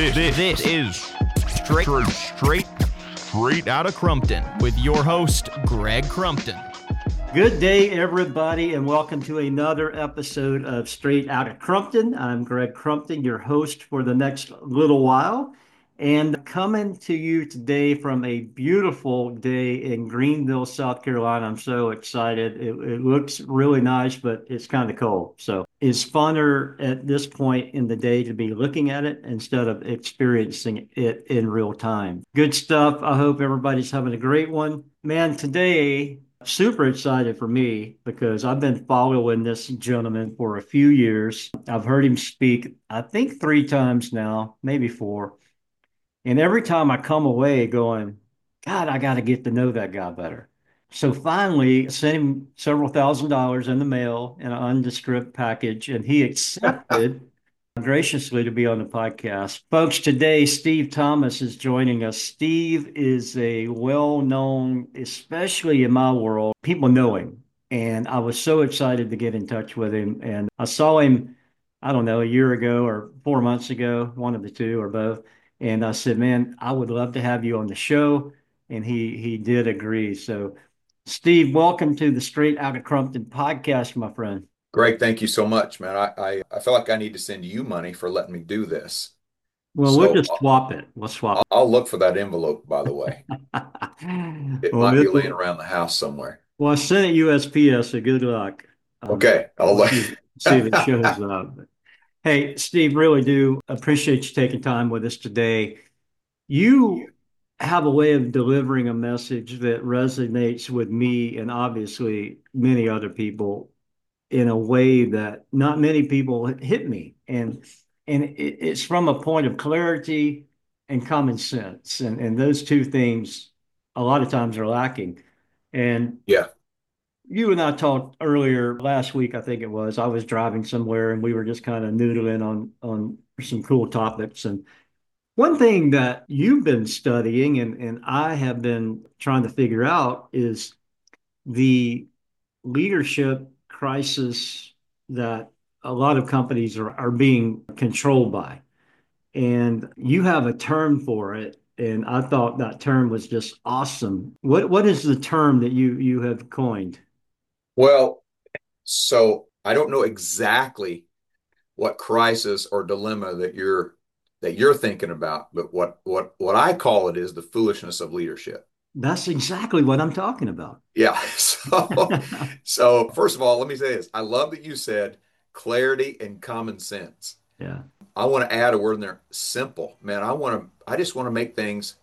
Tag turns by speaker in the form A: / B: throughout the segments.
A: This is straight out of Crumpton with your host, Greg Crumpton.
B: Good day, everybody, and welcome to another episode of Straight Outta Crumpton. I'm Greg Crumpton, your host for the next little while, and coming to you today from a beautiful day in Greenville, South Carolina. I'm so excited. It looks really nice, but it's kind of cold. So it's funner at this point in the day to be looking at it instead of experiencing it in real time. Good stuff. I hope everybody's having a great one. Man, today, super excited for me because I've been following this gentleman for a few years. I've heard him speak, I think 3 times now, maybe 4. And every time I come away going, God, I got to get to know that guy better. So finally, I sent him several $1,000s in the mail in an undescript package, and he accepted graciously to be on the podcast. Folks, today Steve Thomas is joining us. Steve is a well-known, especially in my world, people know him. And I was so excited to get in touch with him. And I saw him, I don't know, a year ago or 4 months ago, one of the two or both. And I said, man, I would love to have you on the show. And he did agree. So Steve, welcome to the Straight Outta Crumpton podcast, my friend.
C: Greg, thank you so much, man. I feel like I need to send you money for letting me do this.
B: Well, we'll
C: So
B: just swap it. We'll swap
C: I'll look for that envelope, by the way.
B: it.
C: It
B: Well,
C: might be laying around the house somewhere.
B: I sent it USPS, so good luck.
C: Okay, I'll
B: We'll
C: look.
B: see if it shows up. Hey, Steve, really do appreciate you taking time with us today. You have a way of delivering a message that resonates with me and obviously many other people in a way that not many people hit me. And it's from a point of clarity and common sense. And those two things a lot of times are lacking. And
C: Yeah.
B: you and I talked earlier last week, I think it was. I was driving somewhere and we were just kind of noodling on some cool topics. And one thing that you've been studying and I have been trying to figure out is the leadership crisis that a lot of companies are being controlled by. And you have a term for it. And I thought that term was just awesome. What is the term that you have coined?
C: Well, so I don't know exactly what crisis or dilemma that you're thinking about, but what I call it is the foolishness of leadership.
B: That's exactly what I'm talking about.
C: Yeah. So first of all, let me say this. I love that you said clarity and common sense.
B: Yeah.
C: I want to add a word in there, simple. Man, I just want to make things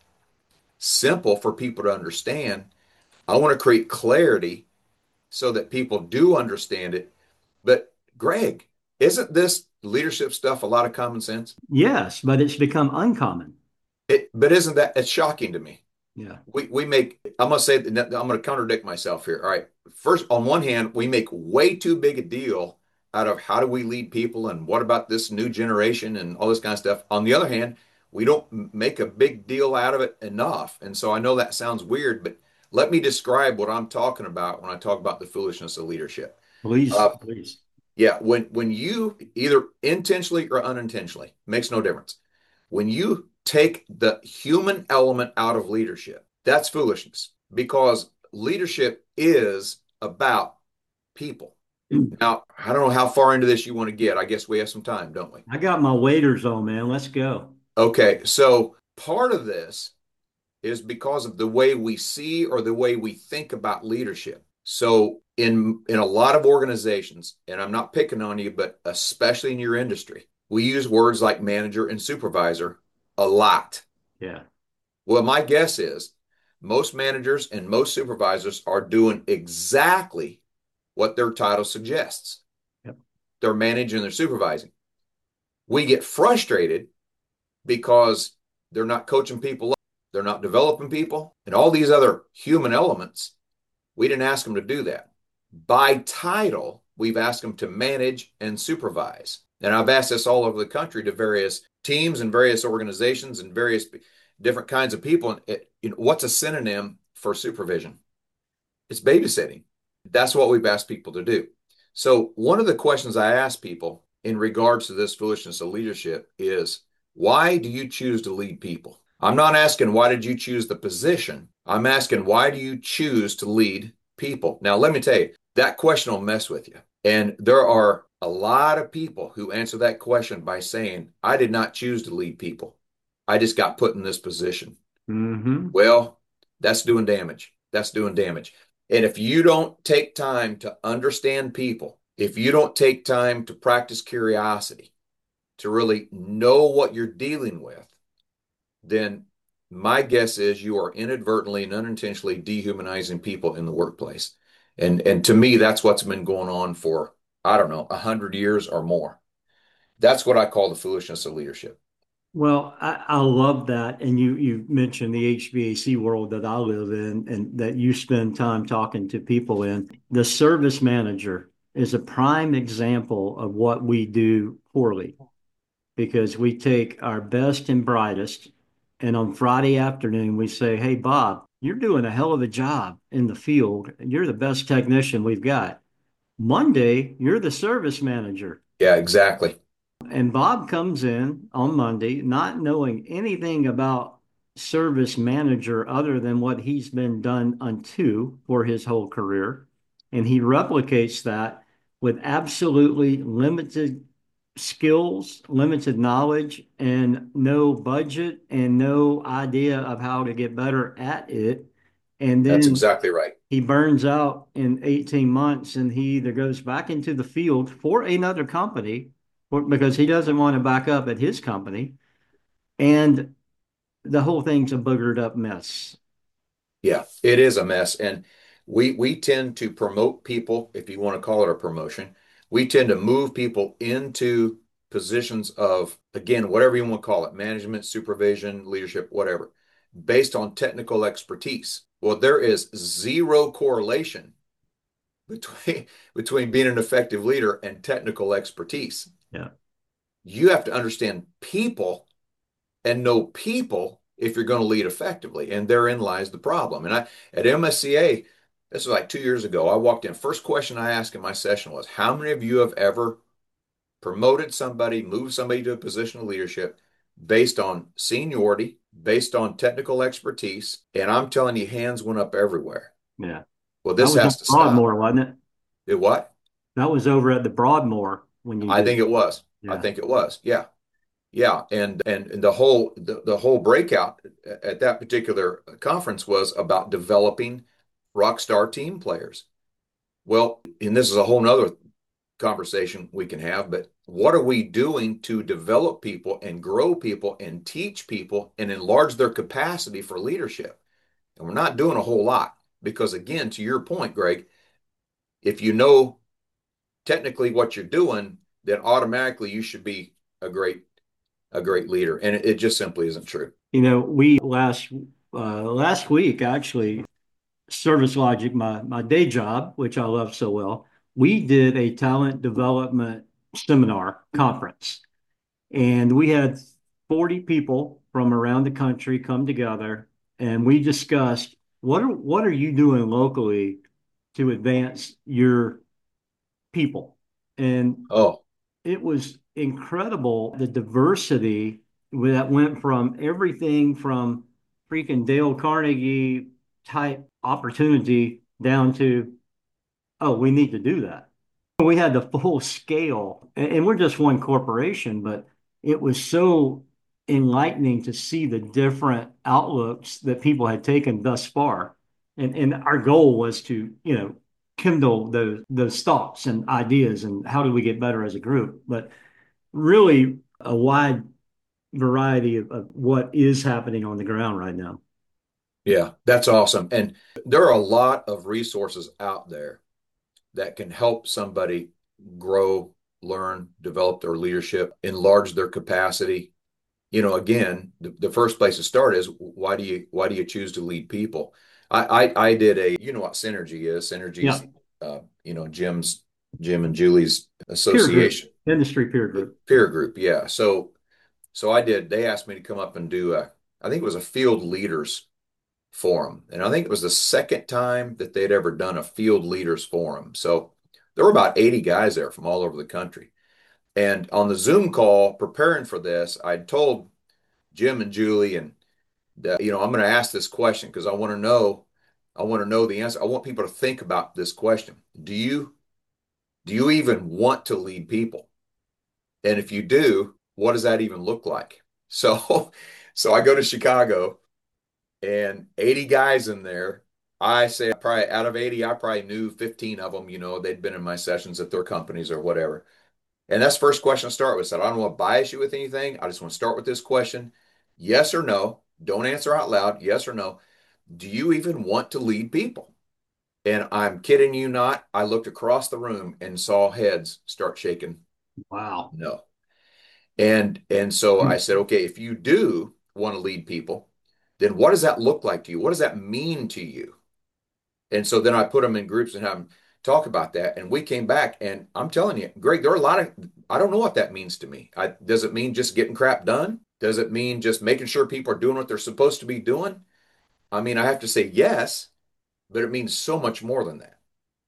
C: simple for people to understand. I want to create clarity so that people do understand it. But Greg, isn't this leadership stuff a lot of common sense?
B: Yes, but it's become uncommon.
C: But isn't that it's shocking to me?
B: Yeah.
C: We make, I'm gonna say, I'm gonna contradict myself here. All right. First, on one hand, we make way too big a deal out of how do we lead people and what about this new generation and all this kind of stuff. On the other hand, we don't make a big deal out of it enough. And so I know that sounds weird, but let me describe what I'm talking about when I talk about the foolishness of leadership.
B: Please,
C: Uh,
B: please.
C: yeah, when you either intentionally or unintentionally, makes no difference. When you take the human element out of leadership, that's foolishness because leadership is about people. Now, I don't know how far into this you want to get. I guess we have some time, don't we?
B: I got my waders on, man. Let's go.
C: Okay, so part of this is because of the way we see or the way we think about leadership. So in a lot of organizations, and I'm not picking on you, but especially in your industry, we use words like manager and supervisor a lot.
B: Yeah.
C: Well, my guess is most managers and most supervisors are doing exactly what their title suggests.
B: Yep.
C: They're managing, they're supervising. We get frustrated because they're not coaching people up, they're not developing people, and all these other human elements. We didn't ask them to do that. By title, we've asked them to manage and supervise. And I've asked this all over the country to various teams and various organizations and various different kinds of people. And what's a synonym for supervision? It's babysitting. That's what we've asked people to do. So one of the questions I ask people in regards to this foolishness of leadership is, Why do you choose to lead people? I'm not asking why did you choose the position. I'm asking why do you choose to lead people? Now, let me tell you, that question will mess with you. And there are a lot of people who answer that question by saying, I did not choose to lead people. I just got put in this position.
B: Mm-hmm.
C: Well, that's doing damage. That's doing damage. And if you don't take time to understand people, if you don't take time to practice curiosity, to really know what you're dealing with, then my guess is you are inadvertently and unintentionally dehumanizing people in the workplace. And to me, that's what's been going on for, I don't know, 100 years or more. That's what I call the foolishness of leadership.
B: Well, I love that. And you mentioned the HVAC world that I live in and that you spend time talking to people in. The service manager is a prime example of what we do poorly because we take our best and brightest, and on Friday afternoon, we say, Hey, Bob, you're doing a hell of a job in the field. You're the best technician we've got. Monday, you're the service manager.
C: Yeah, exactly.
B: And Bob comes in on Monday not knowing anything about service manager other than what he's been done unto for his whole career. And he replicates that with absolutely limited skills, limited knowledge, and no budget and no idea of how to get better at it. And
C: That's
B: then
C: exactly right.
B: he burns out in 18 months and he either goes back into the field for another company because he doesn't want to back up at his company. And the whole thing's a boogered up mess.
C: Yeah, it is a mess. And we tend to promote people, if you want to call it a promotion. We tend to move people into positions of, again, whatever you want to call it, management, supervision, leadership, whatever, based on technical expertise. Well, there is zero correlation between between being an effective leader and technical expertise.
B: Yeah.
C: You have to understand people and know people if you're going to lead effectively. And therein lies the problem. And at MSCA, this was like 2 years ago, I walked in. First question I asked in my session was, how many of you have ever promoted somebody, moved somebody to a position of leadership based on seniority, based on technical expertise? And I'm telling you, hands went up everywhere.
B: Yeah.
C: Well,
B: That
C: this
B: was on
C: has to stop.
B: Broadmoor, wasn't it?
C: It what?
B: That was over at the Broadmoor when you
C: I
B: did.
C: think it was. I
B: Yeah.
C: think it was. Yeah. Yeah, and the whole breakout at that particular conference was about developing rock star team players. Well, and this is a whole nother conversation we can have, but what are we doing to develop people and grow people and teach people and enlarge their capacity for leadership? And we're not doing a whole lot because, again, to your point, Greg, if you know technically what you're doing, then automatically you should be a great a great leader, and it just simply isn't true.
B: We last week actually, Service Logic, my day job, which I love so well, we did a talent development seminar conference. And we had 40 people from around the country come together and we discussed what are you doing locally to advance your people? And
C: Oh,
B: it was incredible the diversity that went from everything from freaking Dale Carnegie type opportunity down to, oh, we need to do that. We had the full scale, and we're just one corporation, but it was so enlightening to see the different outlooks that people had taken thus far. And our goal was to, kindle those thoughts and ideas and how do we get better as a group. But really a wide variety of what is happening on the ground right now.
C: yeah, that's awesome. And there are a lot of resources out there that can help somebody grow, learn, develop their leadership, enlarge their capacity. Again, the first place to start is why do you choose to lead people? I did you know what Synergy is? Synergy
B: Yeah.
C: is Jim and Julie's
B: Peer group,
C: association,
B: industry peer group.
C: peer group. Yeah. So they asked me to come up and do I think it was a field leaders forum. And I think it was the second time that they'd ever done a field leaders forum. So there were about 80 guys there from all over the country. And on the Zoom call preparing for this, I told Jim and Julie, and I'm going to ask this question because I want to know the answer. I want people to think about this question. Do you even want to lead people? And if you do, what does that even look like? So, so I go to Chicago and 80 guys in there. I say probably out of 80, I probably knew 15 of them, they'd been in my sessions at their companies or whatever. And that's the first question I start with. So I don't want to bias you with anything. I just want to start with this question. Yes or no? Don't answer out loud. Yes or no? Do you even want to lead people? And I'm kidding you not. I looked across the room and saw heads start shaking.
B: Wow.
C: No. And so I said, okay, if you do want to lead people, then what does that look like to you? What does that mean to you? And so then I put them in groups and have them talk about that. And we came back, and I'm telling you, Greg, there are a lot of, I don't know what that means to me. Does it mean just getting crap done? Does it mean just making sure people are doing what they're supposed to be doing? I mean, I have to say yes, but it means so much more than that.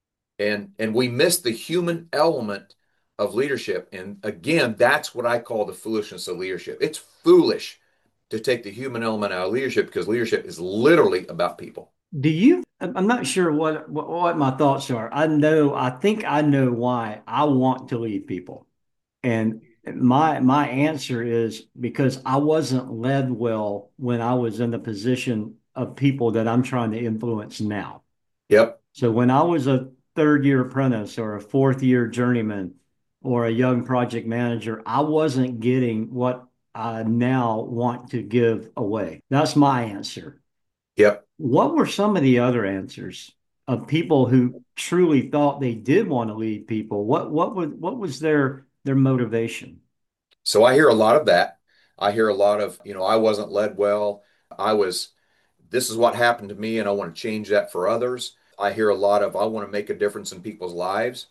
C: And we miss the human element of leadership. And again, that's what I call the foolishness of leadership. It's foolish to take the human element out of leadership because leadership is literally about people.
B: I'm not sure what my thoughts are. I think I know why I want to lead people. And my answer is because I wasn't led well when I was in the position of people that I'm trying to influence now.
C: Yep.
B: So when I was a third year apprentice or a fourth year journeyman or a young project manager, I wasn't getting what I now want to give away. That's my answer.
C: Yep.
B: What were some of the other answers of people who truly thought they did want to lead people? What was their motivation?
C: So I hear a lot of that. I hear a lot of, I wasn't led well. I was, this is what happened to me, and I want to change that for others. I hear a lot of, I want to make a difference in people's lives.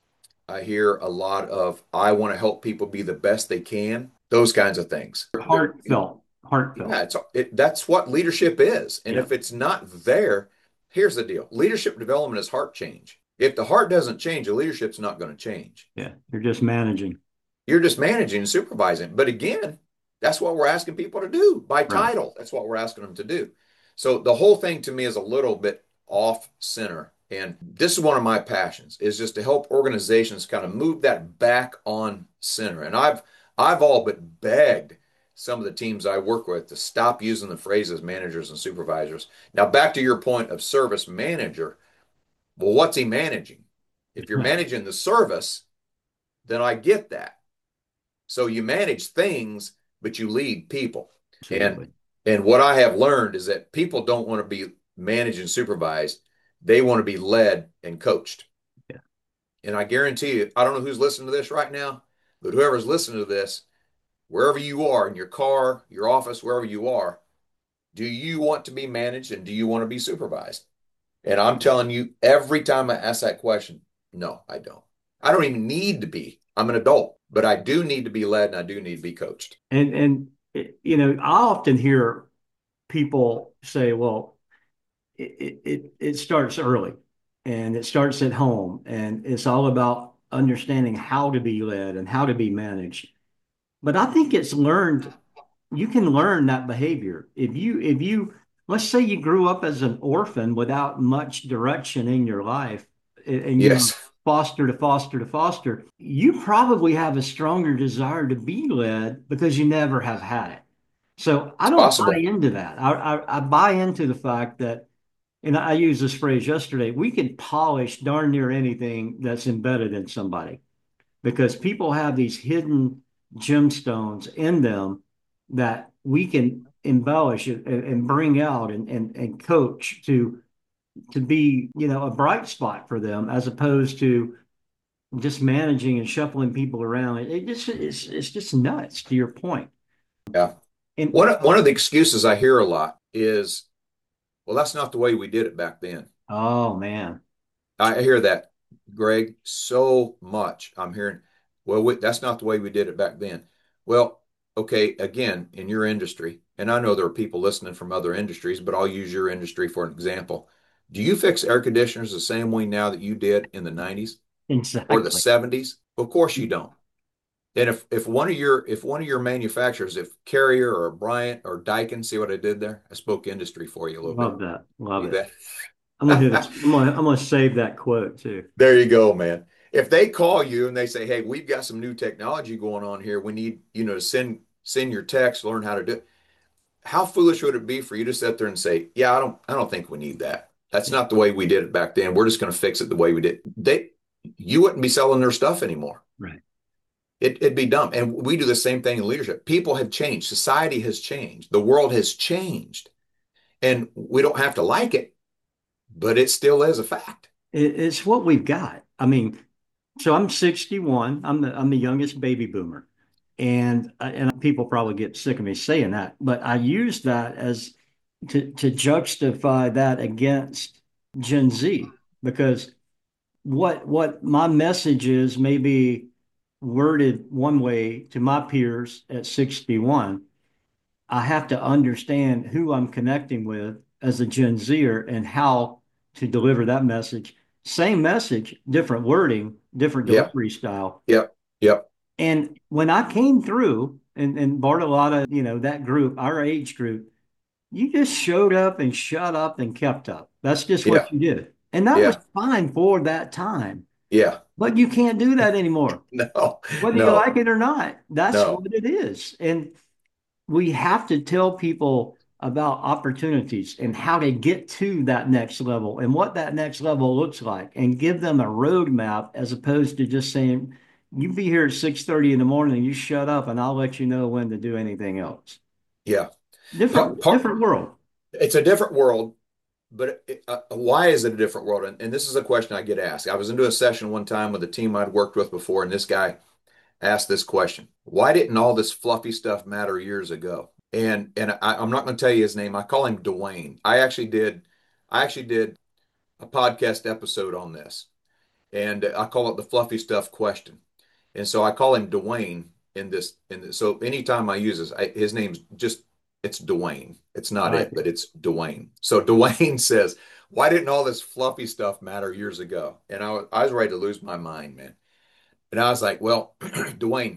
C: I hear a lot of, I want to help people be the best they can, those kinds of things.
B: Heartfelt.
C: Yeah, that's what leadership is. And
B: Yeah,
C: if it's not there, here's the deal. Leadership development is heart change. If the heart doesn't change, the leadership's not going to change.
B: yeah. You're just managing.
C: You're just managing and supervising. But again, that's what we're asking people to do by
B: Right.
C: title. That's what we're asking them to do. So the whole thing to me is a little bit off center. And this is one of my passions is just to help organizations kind of move that back on center. And I've all but begged some of the teams I work with to stop using the phrases managers and supervisors. Now back to your point of service manager. Well, what's he managing? If you're managing the service, then I get that. So you manage things, but you lead people. And
B: Absolutely.
C: and what I have learned is that people don't want to be managed and supervised. They want to be led and coached.
B: Yeah.
C: And I guarantee you, I don't know who's listening to this right now, but whoever's listening to this, wherever you are, in your car, your office, wherever you are, do you want to be managed and do you want to be supervised? And I'm telling you, every time I ask that question, no, I don't. I don't even need to be. I'm an adult, but I do need to be led and I do need to be coached.
B: I often hear people say, well, it starts early and it starts at home and it's all about understanding how to be led and how to be managed. But I think it's learned. You can learn that behavior. If you let's say you grew up as an orphan without much direction in your life and you were
C: Yes,
B: foster to foster to foster, you probably have a stronger desire to be led because you never have had it. So I
C: it's
B: don't buy
C: possible.
B: into that. I buy into the fact that, and I used this phrase yesterday, we can polish darn near anything that's embedded in somebody because people have these hidden gemstones in them that we can embellish and bring out and coach to be, a bright spot for them as opposed to just managing and shuffling people around. It's just nuts to your point.
C: Yeah.
B: And
C: One of the excuses I hear a lot is, well, that's not the way we did it back then.
B: oh man,
C: I hear that, Greg, so much. I'm hearing, well, that's not the way we did it back then. Well, okay, again, in your industry, and I know there are people listening from other industries, but I'll use your industry for an example. Do you fix air conditioners the same way now that you did in the 90s or the
B: exactly.
C: 70s? Of course you don't. And if one of your manufacturers, if Carrier or Bryant or Daikin, see what I did there? I spoke industry for you a little bit.
B: Love that. Love
C: See
B: it.
C: that?
B: I'm gonna hit a, I'm gonna save that quote too.
C: There you go, man. If they call you and they say, "Hey, we've got some new technology going on here. We need, to send your text, learn how to do it." How foolish would it be for you to sit there and say, "Yeah, I don't think we need that. That's not the way we did it back then. We're just going to fix it the way we did." You wouldn't be selling their stuff anymore.
B: Right.
C: It'd be dumb. And we do the same thing in leadership. People have changed. Society has changed. The world has changed. And we don't have to like it, but it still is a fact.
B: It's what we've got. I mean, so I'm 61. I'm the youngest baby boomer, and people probably get sick of me saying that, but I use that as to justify that against Gen Z because what my message is may be worded one way to my peers at 61. I have to understand who I'm connecting with as a Gen Zer and how to deliver that message. Same message, different wording, different
C: Yep.
B: delivery style.
C: Yep. Yep.
B: And when I came through and Bartolotta, that group, our age group, you just showed up and shut up and kept up. That's just
C: Yeah.
B: what you did. And that was
C: Yeah.
B: fine for that time.
C: Yeah.
B: But you can't do that anymore,
C: No.
B: whether you
C: No.
B: like it or not. That's
C: No.
B: what it is. And we have to tell people about opportunities and how to get to that next level and what that next level looks like and give them a roadmap as opposed to just saying, you be here at 6:30 in the morning and you shut up and I'll let you know when to do anything else.
C: Yeah. Part, part,
B: Different world.
C: it's a different world, but why is it a different world? And this is a question I get asked. I was into a session one time with a team I'd worked with before, and this guy asked this question: Why didn't all this fluffy stuff matter years ago? I'm not going to tell you his name. I call him Dwayne. I actually did a podcast episode on this, and I call it the fluffy stuff question. And so I call him Dwayne in this. So anytime I use this, his name's just it's Dwayne. It's
B: I
C: not
B: like
C: it,
B: it.
C: but it's Dwayne. So Dwayne says, "Why didn't all this fluffy stuff matter years ago?" And I was ready to lose my mind, man. And I was like, "Well, Dwayne,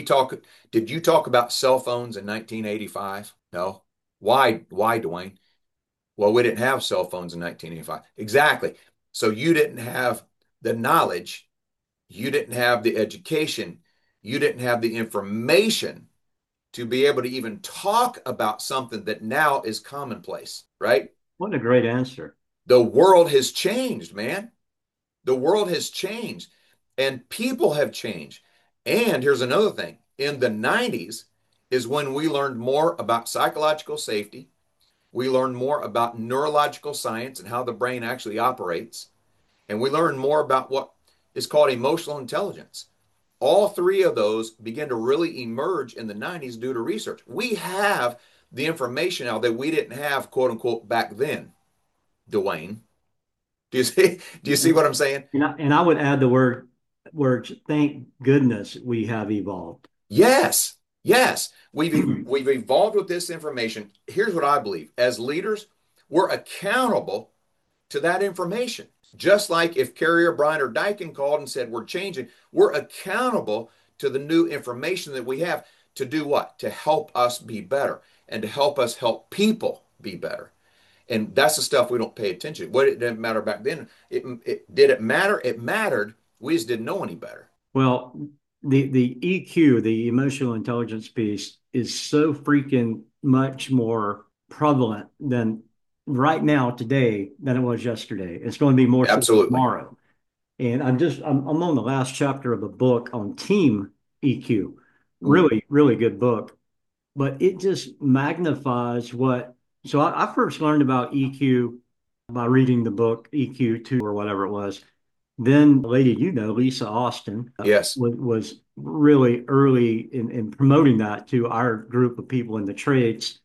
C: did you talk about cell phones in 1985? No. Why, Dwayne? Well, we didn't have cell phones in 1985. Exactly. So you didn't have the knowledge, you didn't have the education, you didn't have the information to be able to even talk about something that now is commonplace, right?
B: What a great answer.
C: The world has changed, man. The world has changed and people have changed. And here's another thing. In the 90s is when we learned more about psychological safety. We learned more about neurological science and how the brain actually operates. And we learned more about what is called emotional intelligence. All three of those began to really emerge in the 90s due to research. We have the information now that we didn't have, quote unquote, back then, Dwayne. Do you see what I'm saying?
B: And I would add the words, thank goodness we have evolved.
C: Yes, yes. We've evolved with this information. Here's what I believe. As leaders, we're accountable to that information. Just like if Carrier, Bryant, or Daikin called and said we're changing, we're accountable to the new information that we have to do what? To help us be better and to help us help people be better. And that's the stuff we don't pay attention to. What it didn't matter back then. Did it matter? It mattered. We just didn't know any better.
B: Well, the EQ, the emotional intelligence piece, is so freaking much more prevalent than right now today than it was yesterday. It's going to be more so
C: Absolutely.
B: tomorrow. And I'm on the last chapter of a book on team EQ.
C: Ooh,
B: Really, really good book. But it just magnifies what. So I first learned about EQ by reading the book EQ 2 or whatever it was. Then the lady, Lisa Austin,
C: yes.
B: was really early in promoting that to our group of people in the trades.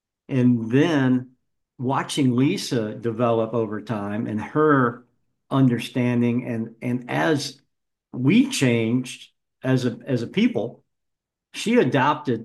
B: And then watching Lisa develop over time and her understanding and as we changed as a people, she adopted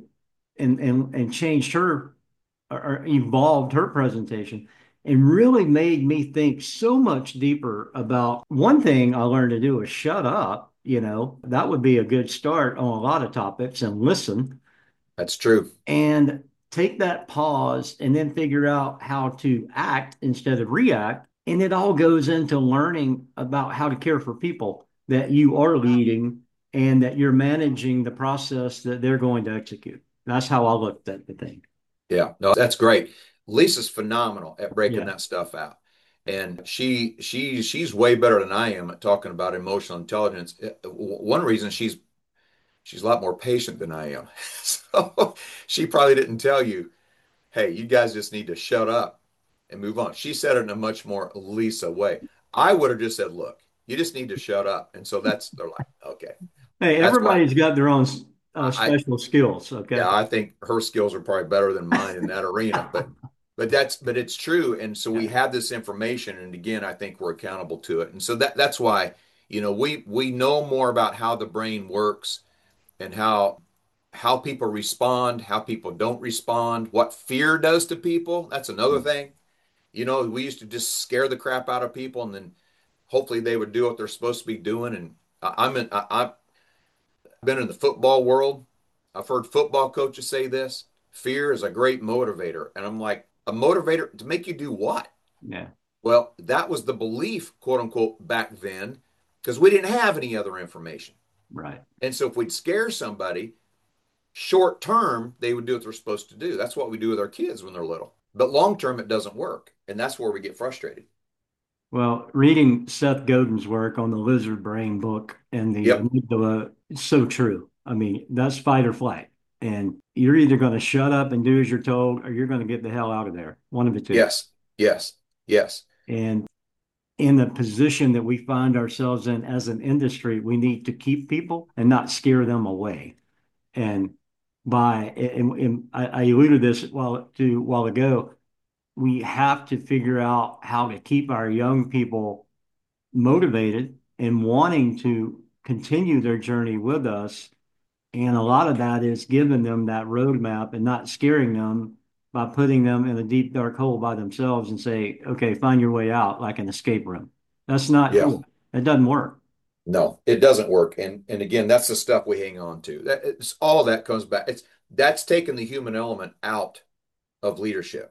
B: and changed her or evolved her presentation and really made me think so much deeper about one thing I learned to do is shut up. that would be a good start on a lot of topics, and listen
C: That's true.
B: and take that pause and then figure out how to act instead of react. And it all goes into learning about how to care for people that you are leading and that you're managing the process that they're going to execute. That's how I looked at the thing.
C: Yeah, no, that's great. Lisa's phenomenal at breaking
B: Yeah.
C: that stuff out. And she's way better than I am at talking about emotional intelligence. One reason she's a lot more patient than I am. So she probably didn't tell you, hey, you guys just need to shut up and move on. She said it in a much more Lisa way. I would have just said, look, you just need to shut up. And so they're like, okay.
B: Hey,
C: That's why
B: everybody's got their own
C: I
B: special skills.
C: yeah,
B: Okay.
C: I think her skills are probably better than mine in that arena. But it's true. And so we
B: Yeah.
C: have this information, and again, I think we're accountable to it. And so that's why, we know more about how the brain works and how people respond, how people don't respond, what fear does to people. That's another thing. We used to just scare the crap out of people, and then hopefully they would do what they're supposed to be doing. And I've been in the football world. I've heard football coaches say this: fear is a great motivator. And I'm like, a motivator to make you do what?
B: Yeah.
C: Well, that was the belief, quote unquote, back then, because we didn't have any other information.
B: Right.
C: And so if we'd scare somebody, short term, they would do what they're supposed to do. That's what we do with our kids when they're little. But long term, it doesn't work. And that's where we get frustrated.
B: Well, reading Seth Godin's work on the lizard brain book and the
C: Yep.
B: amygdala is so true. I mean, that's fight or flight. And you're either going to shut up and do as you're told, or you're going to get the hell out of there. One of the two.
C: Yes. Yes. Yes.
B: And in the position that we find ourselves in as an industry, we need to keep people and not scare them away. And and I alluded this a while ago, we have to figure out how to keep our young people motivated and wanting to continue their journey with us. And a lot of that is giving them that roadmap and not scaring them by putting them in a deep, dark hole by themselves and say, okay, find your way out like an escape room. That's not
C: Yeah.
B: true. It doesn't work.
C: No, it doesn't work. And again, that's the stuff we hang on to. It's all that comes back. That's taking the human element out of leadership.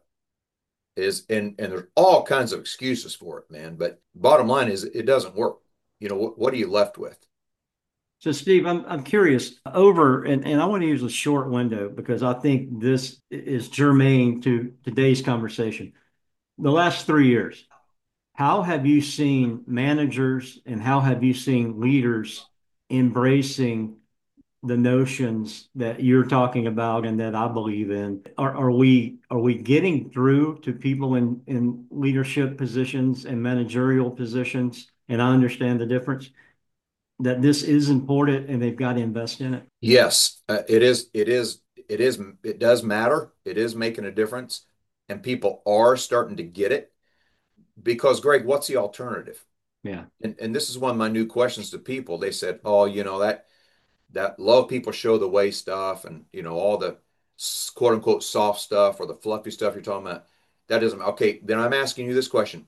C: And there's all kinds of excuses for it, man. But bottom line is it doesn't work. What are you left with?
B: So, Steve, I'm curious and I want to use a short window because I think this is germane to today's conversation. The last 3 years, how have you seen managers and how have you seen leaders embracing the notions that you're talking about and that I believe in? Are we getting through to people in leadership positions and managerial positions? And I understand the difference that this is important and they've got to invest in it.
C: Yes, it is. It is. It is. It does matter. It is making a difference, and people are starting to get it. Because, Greg, what's the alternative?
B: Yeah.
C: And this is one of my new questions to people. They said, "Oh, that love people show the way stuff, and all the quote unquote soft stuff or the fluffy stuff you're talking about. That doesn't okay." Then I'm asking you this question: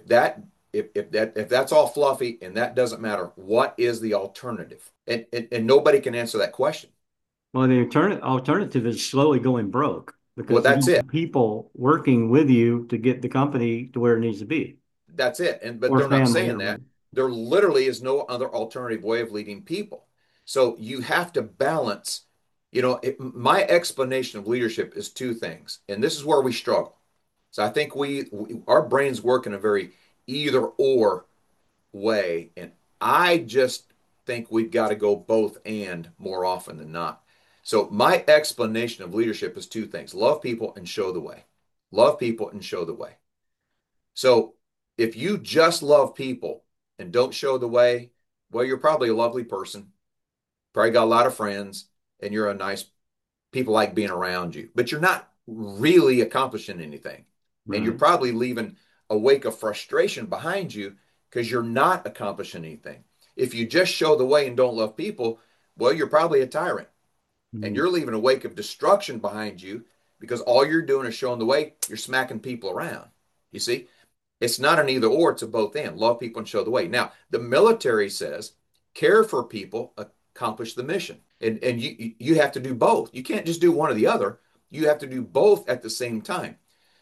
C: if that's all fluffy and that doesn't matter, what is the alternative? And nobody can answer that question.
B: Well, the alternative is slowly going broke
C: Well,
B: because you
C: that's it.
B: need people working with you to get the company to where it needs to be
C: That's it. But
B: or
C: they're not
B: family
C: saying
B: or
C: that.
B: whatever.
C: There literally is no other alternative way of leading people. So you have to balance. My explanation of leadership is two things, and this is where we struggle. So I think our brains work in a very either or way, and I just think we've got to go both and more often than not. So my explanation of leadership is two things: love people and show the way. Love people and show the way. So if you just love people and don't show the way, well, you're probably a lovely person, probably got a lot of friends, and you're a nice people like being around you, but you're not really accomplishing anything. And you're
B: Right.
C: probably leaving a wake of frustration behind you because you're not accomplishing anything. If you just show the way and don't love people, well, you're probably a tyrant and
B: Mm.
C: you're leaving a wake of destruction behind you because all you're doing is showing the way. You're smacking people around. You see, it's not an either or, it's a both and. Love people and show the way. Now, the military says care for people, accomplish the mission. And you have to do both. You can't just do one or the other. You have to do both at the same time.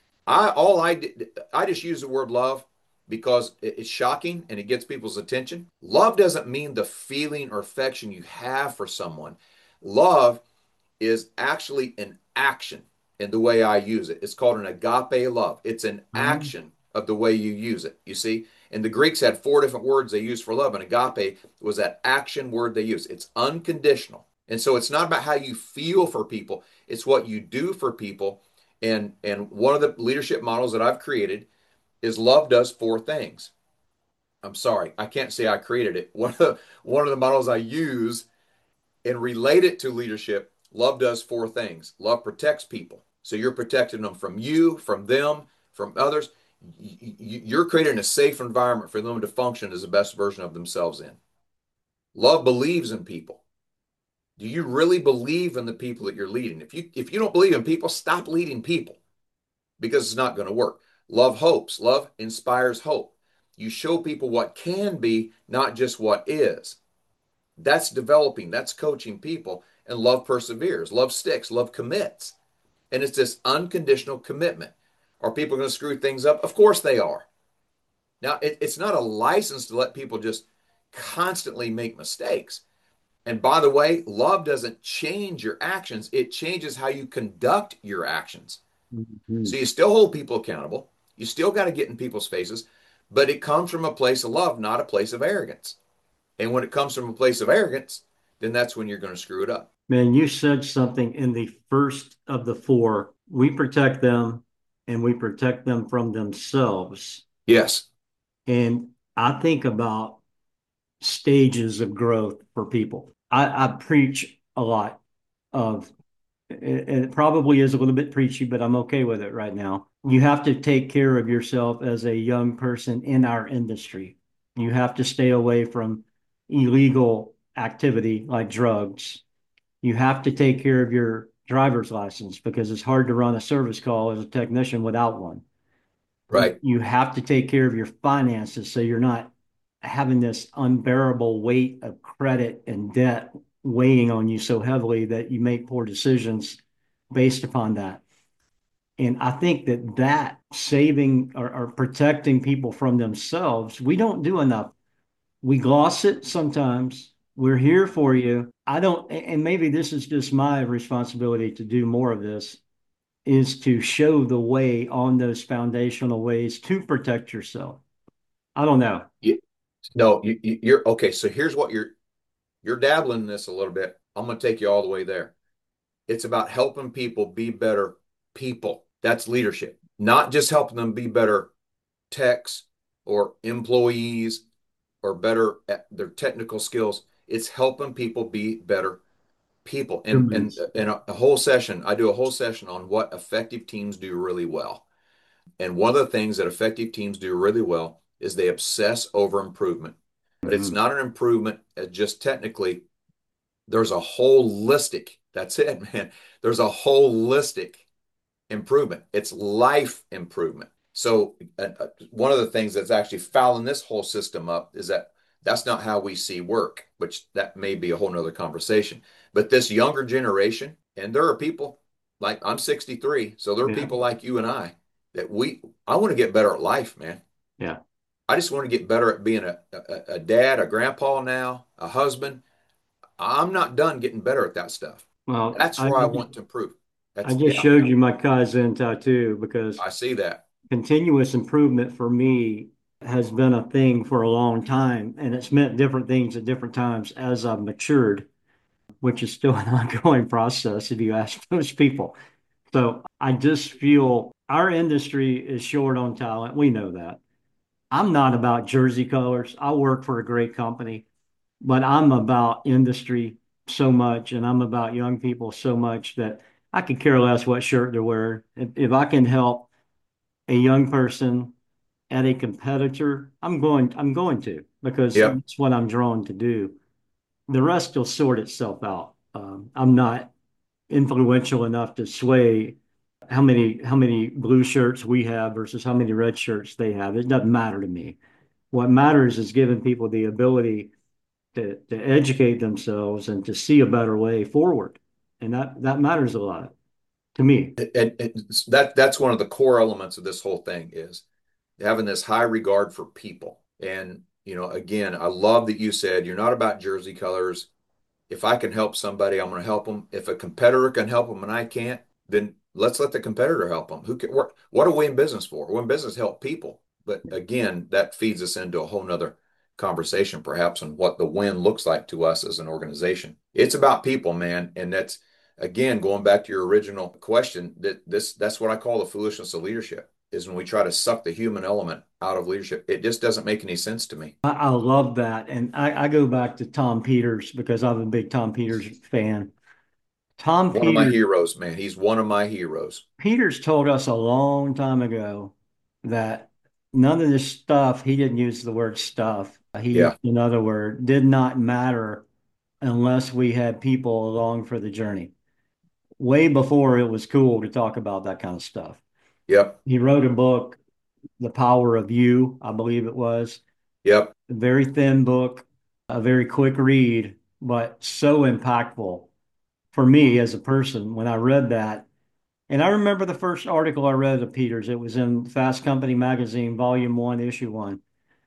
C: I just use the word love because it's shocking and it gets people's attention. Love doesn't mean the feeling or affection you have for someone. Love is actually an action in the way I use it. It's called an agape love. It's an action of the way you use it. You see? And the Greeks had four different words they used for love, and agape was that action word they used. It's unconditional. And so it's not about how you feel for people, it's what you do for people. And one of the leadership models that I've created is love does four things. I'm sorry, I can't say I created it. One of the models I use and relate it to leadership, love does four things. Love protects people. So you're protecting them from you, from them, from others. You're creating a safe environment for them to function as the best version of themselves in. Love believes in people. Do you really believe in the people that you're leading? If you don't believe in people, stop leading people because it's not going to work. Love hopes. Love inspires hope. You show people what can be, not just what is. That's developing, that's coaching people. And love perseveres, love sticks, love commits. And it's this unconditional commitment. Are people going to screw things up? Of course they are. Now, it's not a license to let people just constantly make mistakes. And by the way, love doesn't change your actions, it changes how you conduct your actions.
B: Mm-hmm.
C: So you still hold people accountable. You still got to get in people's faces, but it comes from a place of love, not a place of arrogance. And when it comes from a place of arrogance, then that's when you're going to screw it up.
B: Man, you said something in the first of the four. We protect them and we protect them from themselves.
C: Yes.
B: And I think about stages of growth for people. I preach a lot of, and it probably is a little bit preachy, but I'm okay with it right now. You have to take care of yourself as a young person in our industry. You have to stay away from illegal activity like drugs. You have to take care of your driver's license because it's hard to run a service call as a technician without one.
C: Right.
B: You have to take care of your finances so you're not having this unbearable weight of credit and debt weighing on you so heavily that you make poor decisions based upon that. And I think that saving or protecting people from themselves, we don't do enough. We gloss it sometimes. We're here for you. I don't, and maybe this is just my responsibility to do more of this, is to show the way on those foundational ways to protect yourself. I don't know.
C: No, you're okay. So here's what you're dabbling in this a little bit. I'm going to take you all the way there. It's about helping people be better people. That's leadership, not just helping them be better techs or employees or better at their technical skills. It's helping people be better people. And a whole session, I do a whole session on what effective teams do really well. And one of the things that effective teams do really well is they obsess over improvement. But it's not an improvement as just technically. There's a holistic, that's it, man. There's a holistic improvement. It's life improvement. So one of the things that's actually fouling this whole system up is that that's not how we see work, which that may be a whole nother conversation. But this younger generation, and there are people like I'm 63, so there are people like you and I that I want to get better at life, man.
B: Yeah.
C: I just want to get better at being a dad, a grandpa now, a husband. I'm not done getting better at that stuff.
B: Well,
C: That's where I want to improve.
B: I just showed you my Kaizen tattoo because
C: I see that.
B: continuous improvement for me has been a thing for a long time, and it's meant different things at different times as I've matured, which is still an ongoing process if you ask those people. So I just feel our industry is short on talent. We know that. I'm not about jersey colors. I work for a great company, but I'm about industry so much and I'm about young people so much that I could care less what shirt they're wearing. If I can help a young person at a competitor, I'm going to because
C: Yep.
B: it's what I'm drawn to do. The rest will sort itself out. I'm not influential enough to sway how many blue shirts we have versus how many red shirts they have. It doesn't matter to me. What matters is giving people the ability to educate themselves and to see a better way forward. And that matters a lot to me.
C: And that's one of the core elements of this whole thing is having this high regard for people. And, again, I love that you said you're not about jersey colors. If I can help somebody, I'm going to help them. If a competitor can help them and I can't, then let's let the competitor help them. What are we in business for? We're in business to help people. But again, that feeds us into a whole nother conversation, perhaps, on what the win looks like to us as an organization. It's about people, man. And that's, again, going back to your original question, that's what I call the foolishness of leadership, is when we try to suck the human element out of leadership. It just doesn't make any sense to me.
B: I love that. And I go back to Tom Peters because I'm a big Tom Peters fan. Tom
C: One of my
B: Peters
C: heroes, man. He's one of my heroes.
B: Peters told us a long time ago that none of this stuff, he didn't use the word stuff. He
C: Yeah.
B: used another word, did not matter unless we had people along for the journey. Way before it was cool to talk about that kind of stuff.
C: Yep.
B: He wrote a book, The Power of You, I believe it was.
C: Yep.
B: A very thin book, a very quick read, but so impactful for me as a person when I read that. And I remember the first article I read of Peters. It was in Fast Company magazine, volume one, issue one.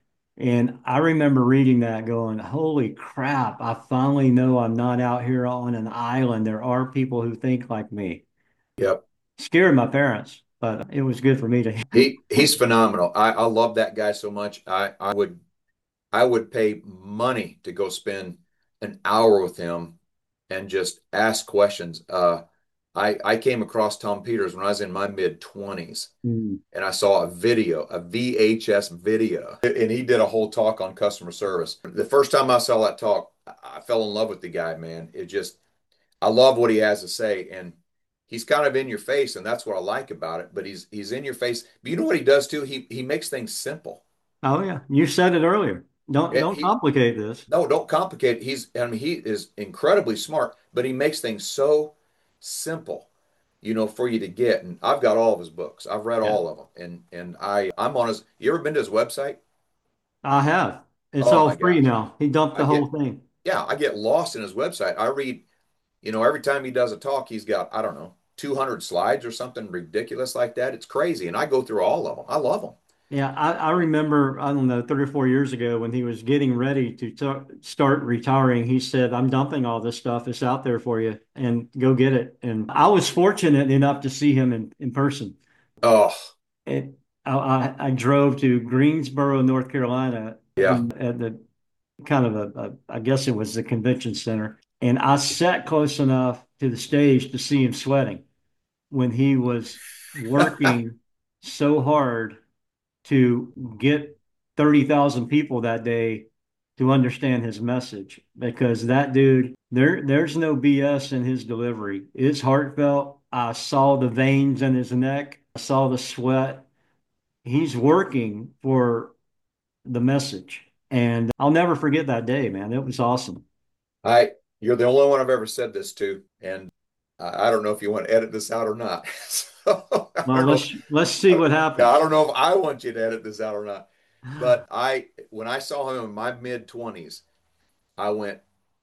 B: And I remember reading that going, holy crap, I finally know I'm not out here on an island. There are people who think like me.
C: Yep.
B: Scared my parents, but it was good for me to.
C: He's phenomenal. I love that guy so much. I would pay money to go spend an hour with him and just ask questions. I came across Tom Peters when I was in my mid 20s,
B: Mm.
C: and I saw a VHS video, and he did a whole talk on customer service. The first time I saw that talk, I fell in love with the guy, man. I love what he has to say, and he's kind of in your face, and that's what I like about it. But he's in your face. But you know what he does too? He makes things simple.
B: Oh yeah, you said it earlier. Don't
C: He
B: complicate this.
C: No, don't complicate it. I mean, he is incredibly smart, but he makes things so simple, for you to get. And I've got all of his books. I've read
B: Yeah,
C: all of them, and I'm on his. You ever been to his website?
B: I have. It's
C: Oh
B: all
C: my
B: free
C: gosh,
B: now. He dumped
C: I
B: the
C: get
B: whole thing.
C: yeah, I get lost in his website. I read, every time he does a talk, he's got, I don't know, 200 slides or something ridiculous like that. It's crazy, and I go through all of them. I love them.
B: Yeah, I remember, I don't know, 3 or 4 years ago when he was getting ready to start retiring, he said, I'm dumping all this stuff. It's out there for you and go get it. And I was fortunate enough to see him in person.
C: Oh,
B: It, I drove to Greensboro, North Carolina,
C: yeah.
B: at the kind of I guess it was the convention center. And I sat close enough to the stage to see him sweating when he was working so hard to get 30,000 people that day to understand his message because that dude, there's no BS in his delivery. It's heartfelt. I saw the veins in his neck. I saw the sweat. He's working for the message. And I'll never forget that day, man. It was awesome.
C: I You're the only one I've ever said this to, and I don't know if you want to edit this out or not. So I
B: Well,
C: don't know.
B: let's see what
C: Yeah, I
B: happens.
C: don't know if I want you to edit this out or not. But when I saw him in my mid 20s, I went,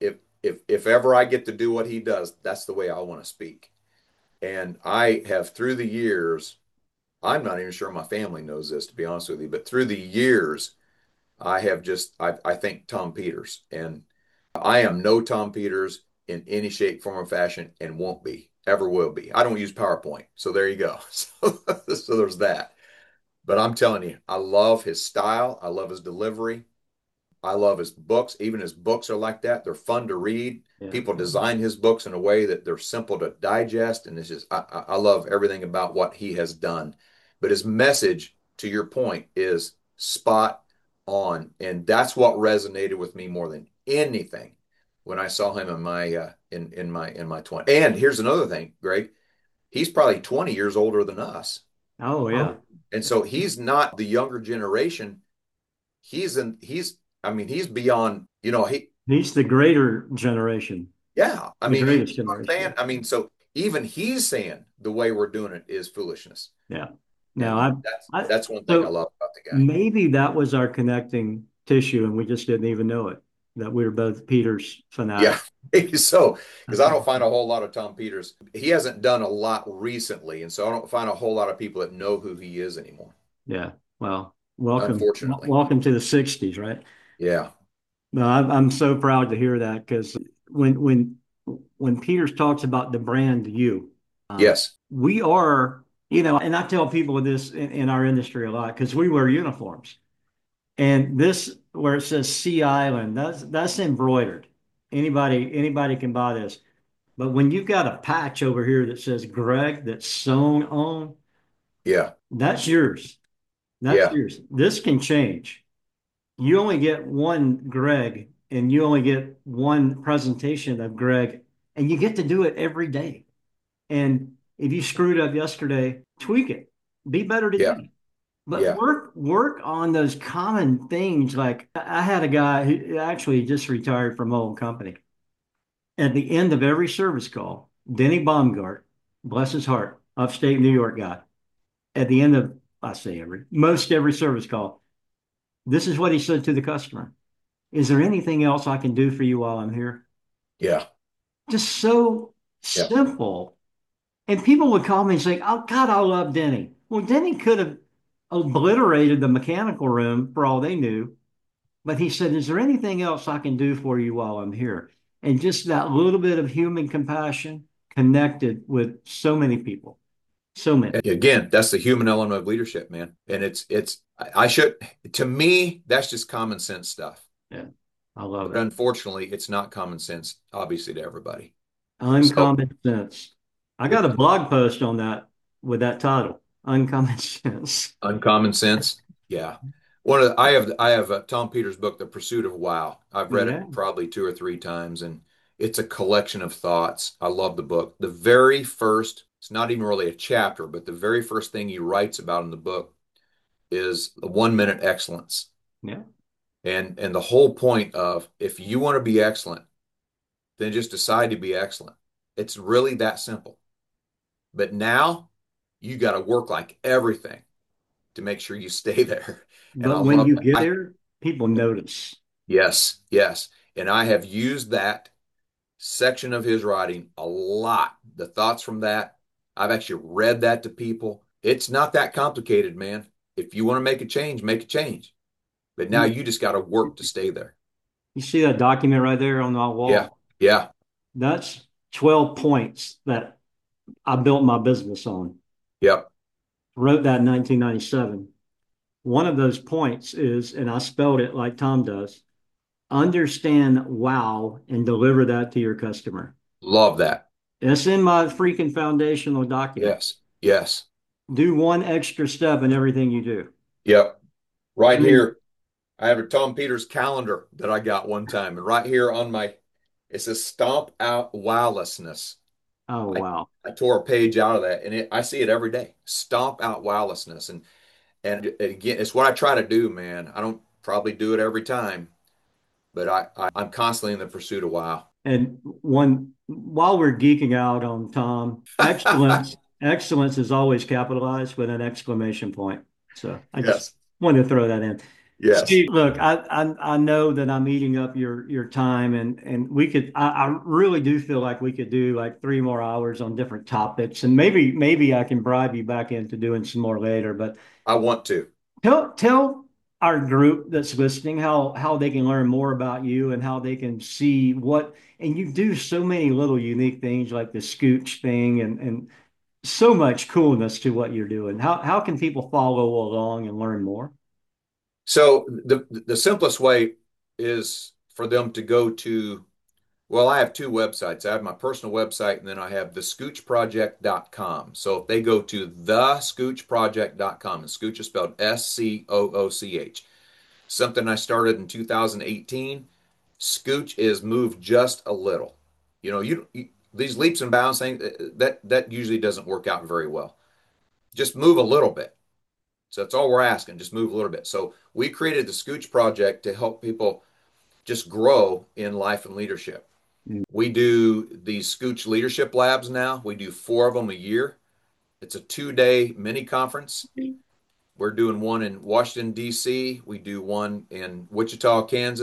C: if ever I get to do what he does, that's the way I want to speak. And I have through the years, I'm not even sure my family knows this, to be honest with you, but through the years, I think Tom Peters, and I am no Tom Peters in any shape, form, or fashion, and won't be, ever will be. I don't use PowerPoint, so there you go. So there's that. But I'm telling you, I love his style. I love his delivery. I love his books. Even his books are like that. They're fun to read.
B: Yeah.
C: People design his books in a way that they're simple to digest, and I love everything about what he has done. But his message, to your point, is spot on, and that's what resonated with me more than anything when I saw him in my 20s. And here's another thing, Greg. He's probably 20 years older than us.
B: Oh, yeah.
C: And so he's not the younger generation. He's beyond,
B: He's the greater generation,
C: yeah. I
B: the
C: mean,
B: greatest
C: what I'm saying?
B: generation.
C: I mean, so even he's saying the way we're doing it is foolishness.
B: Yeah. Now,
C: And
B: I,
C: that's one thing I
B: so
C: love about the guy.
B: maybe that was our connecting tissue and we just didn't even know it. that we're both Peters
C: Yeah.
B: fanatics.
C: So, because I don't find a whole lot of Tom Peters. He hasn't done a lot recently, and so I don't find a whole lot of people that know who he is anymore,
B: Yeah. Well, welcome,
C: unfortunately.
B: welcome to the '60s, right?
C: Yeah.
B: No, I'm so proud to hear that because when when when Peters talks about the brand you,
C: Yes.
B: we are, and I tell people this in our industry a lot because we wear uniforms. And this where it says Sea Island, that's embroidered. Anybody can buy this. But when you've got a patch over here that says Greg that's sewn on,
C: Yeah.
B: that's yours. That's
C: Yeah.
B: yours. This can change. You only get one Greg and you only get one presentation of Greg, and you get to do it every day. And if you screwed up yesterday, tweak it. Be better
C: Yeah.
B: today. But
C: Yeah.
B: work on those common things. Like I had a guy who actually just retired from my old company. At the end of every service call, Denny Baumgart, bless his heart, upstate New York guy, at the end of, I say most every service call, this is what he said to the customer. Is there anything else I can do for you while I'm here?
C: Yeah.
B: Just so
C: Yeah.
B: simple. And people would call me and say, "Oh God, I love Denny." Well, Denny could have obliterated the mechanical room for all they knew, but he said, "Is there anything else I can do for you while I'm here?" And just that little bit of human compassion connected with so many people, so many.
C: And again, that's the human element of leadership, man. And I should, to me, that's just common sense stuff.
B: Yeah, I love
C: But
B: it.
C: unfortunately, it's not common sense, obviously, to everybody. So,
B: Uncommon sense. I got a blog post on that with that title, Uncommon Sense.
C: uncommon sense. Yeah. I have Tom Peters' book, The Pursuit of Wow. I've read
B: Yeah.
C: it probably two or three times, and it's a collection of thoughts. I love the book. The very first, it's not even really a chapter, but the very first thing he writes about in the book is the 1 minute excellence.
B: Yeah.
C: And the whole point of if you want to be excellent, then just decide to be excellent. It's really that simple. But now you got to work like everything to make sure you stay there. And I
B: But when
C: love
B: you
C: that.
B: get there, people notice.
C: Yes, yes. And I have used that section of his writing a lot. The thoughts from that, I've actually read that to people. It's not that complicated, man. If you want to make a change, make a change. But now
B: You,
C: you just got to work to stay there.
B: you see that document right there on my
C: Yeah,
B: wall?
C: yeah,
B: That's 12 points that I built my business on.
C: yep.
B: Wrote that in 1997. One of those points is, and I spelled it like Tom does, understand wow and deliver that to your customer.
C: Love that.
B: It's in my freaking foundational document.
C: Yes, yes,
B: Do one extra step in everything you do.
C: yep.
B: I
C: Right
B: mean,
C: here, I have a Tom Peters calendar that I got one time, and right here on my, it says "Stomp Out Wowlessness."
B: oh,
C: I
B: wow.
C: I tore a page out of that, and I see it every day. Stomp out wowlessness, and again, it's what I try to do, man. I don't probably do it every time, but I'm constantly in the pursuit of wow.
B: And while we're geeking out on Tom, excellence is always capitalized with an exclamation point. So I just
C: Yes,
B: wanted to throw that in.
C: yes.
B: Steve, look, I know that I'm eating up your time, and we could I really do feel like we could do like 3 more hours on different topics, and maybe I can bribe you back into doing some more later. But
C: I want to.
B: tell our group that's listening how they can learn more about you and how they can see what, and you do so many little unique things like the scooch thing and so much coolness to what you're doing. How can people follow along and learn more?
C: So the simplest way is for them to go to, well, I have two websites. I have my personal website and then I have thescoochproject.com. So if they go to thescoochproject.com, and Scooch is spelled Scooch, something I started in 2018. Scooch is moved just a little. These leaps and bounds thing that usually doesn't work out very well. Just move a little bit. So that's all we're asking. Just move a little bit. So we created the Scooch Project to help people just grow in life and leadership. We do these Scooch Leadership Labs now. We do 4 of them a year. It's a 2-day mini conference. We're doing one in Washington, D.C. We do one in Wichita, Kansas.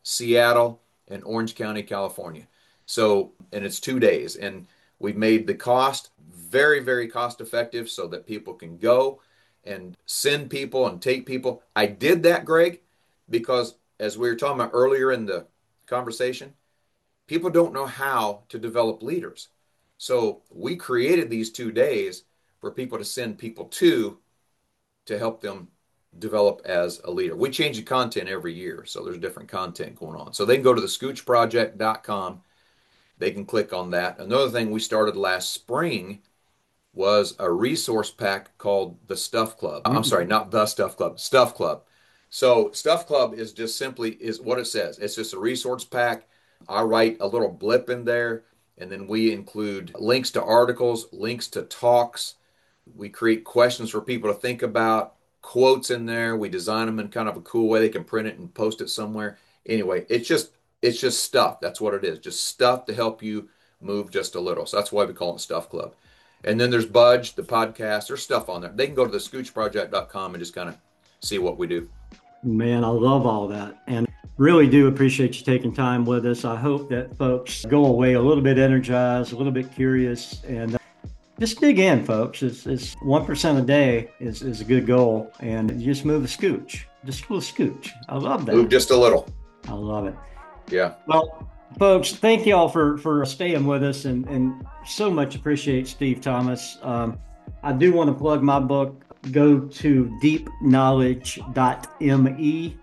C: Seattle, and Orange County, California. So, and it's 2 days, and we've made the cost very, very cost effective so that people can go and send people and take people. I did that, Greg, because as we were talking about earlier in the conversation, people don't know how to develop leaders. So we created these 2 days for people to send people to help them develop as a leader. We change the content every year, so there's different content going on. So they can go to the scoochproject.com. They can click on that. Another thing we started last spring was a resource pack called the Stuff Club. I'm sorry, not the Stuff Club, Stuff Club. So Stuff Club is just simply is what it says. It's just a resource pack. I write a little blip in there, and then we include links to articles, links to talks. We create questions for people to think about, quotes in there. We design them in kind of a cool way. They can print it and post it somewhere. Anyway, it's just stuff. That's what it is. Just stuff to help you move just a little. So that's why we call it Stuff Club. And then there's Budge, the podcast. There's stuff on there. They can go to the scoochproject.com and just kind of see what we do.
B: Man, I love all that. And really do appreciate you taking time with us. I hope that folks go away a little bit energized, a little bit curious, and just dig in, folks. It's 1% a day is a good goal. And you just move a scooch, just a little scooch. I love that.
C: Move just a little.
B: I love it.
C: Yeah.
B: Well, folks, thank you all for staying with us and so much appreciate Steve Thomas. I do want to plug my book. Go to deepknowledge.me,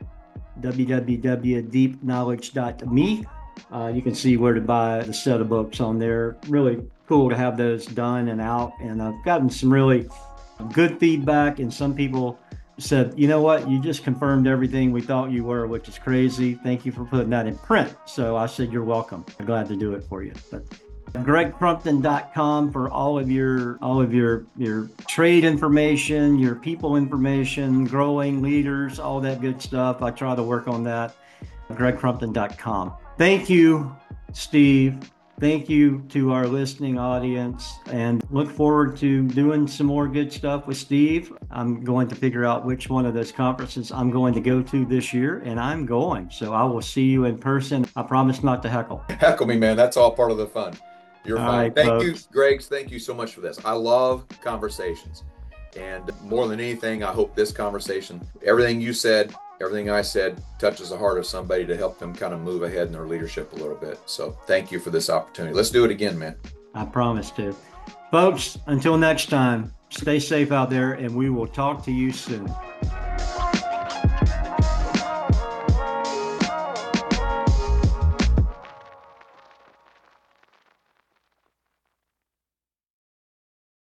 B: www.deepknowledge.me. You can see where to buy the set of books on there. Really cool to have those done and out. And I've gotten some really good feedback, and some people said, you know what, you just confirmed everything we thought you were, which is crazy. Thank you for putting that in print. So I said, you're welcome. I'm glad to do it for you. But GregCrumpton.com for all of your trade information, your people information, growing leaders, all that good stuff. I try to work on that. GregCrumpton.com. Thank you, Steve. Thank you to our listening audience, and look forward to doing some more good stuff with Steve. I'm going to figure out which one of those conferences I'm going to go to this year, and I'm going. So I will see you in person. I promise not to heckle.
C: Heckle me, man. That's all part of the fun. You're fine.
B: Right,
C: thank
B: folks.
C: you, Greg. Thank you so much for this. I love conversations. And more than anything, I hope this conversation, everything you said, everything I said, touches the heart of somebody to help them kind of move ahead in their leadership a little bit. So thank you for this opportunity. Let's do it again, man.
B: I promise to. Folks, until next time, stay safe out there, and we will talk to you soon.